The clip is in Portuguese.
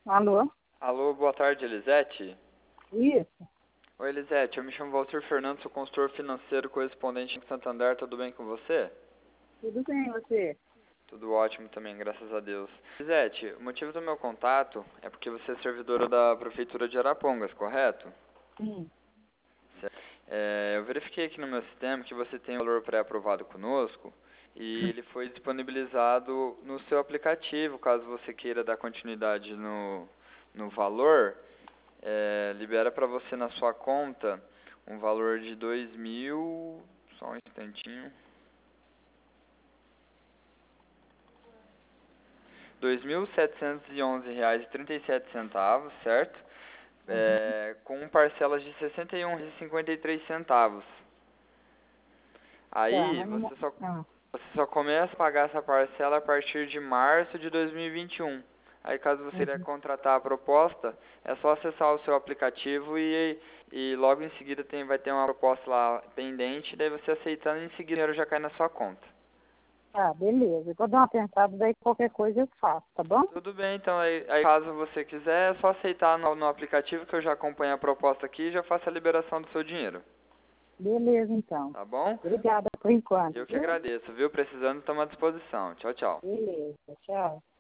Alô? Alô, boa tarde, Elisete. Isso, Oi, Elisete, eu me chamo Walter Fernando, sou consultor financeiro correspondente em Santander, tudo bem com você? tudo bem, você? Tudo ótimo também, graças a Deus. Elisete, o motivo do meu contato é porque você é servidora da Prefeitura de Arapongas, correto? Sim. Eu verifiquei aqui no meu sistema que você tem um valor pré-aprovado conosco e ele foi disponibilizado no seu aplicativo, caso você queira dar continuidade no valor. Libera para você na sua conta um valor de 2.000, só um instantinho, R$ 2.711,37, certo? Uhum. Com parcelas de R$ 61,53. Tá, Aí mas não... você só começa a pagar essa parcela a partir de março de 2021. Aí caso você queira Uhum. contratar a proposta, é só acessar o seu aplicativo e logo em seguida vai ter uma proposta lá pendente, daí você aceitando e em seguida o dinheiro já cai na sua conta. Tá, beleza. Eu vou dar uma pensada, daí qualquer coisa eu faço, tá bom? Tudo bem, então aí caso você quiser, é só aceitar no aplicativo que eu já acompanho a proposta aqui e já faço a liberação do seu dinheiro. Beleza, então. Tá bom? Obrigada por enquanto, Eu que viu? agradeço, viu? Precisando, estamos à disposição. Tchau, tchau. Beleza, tchau.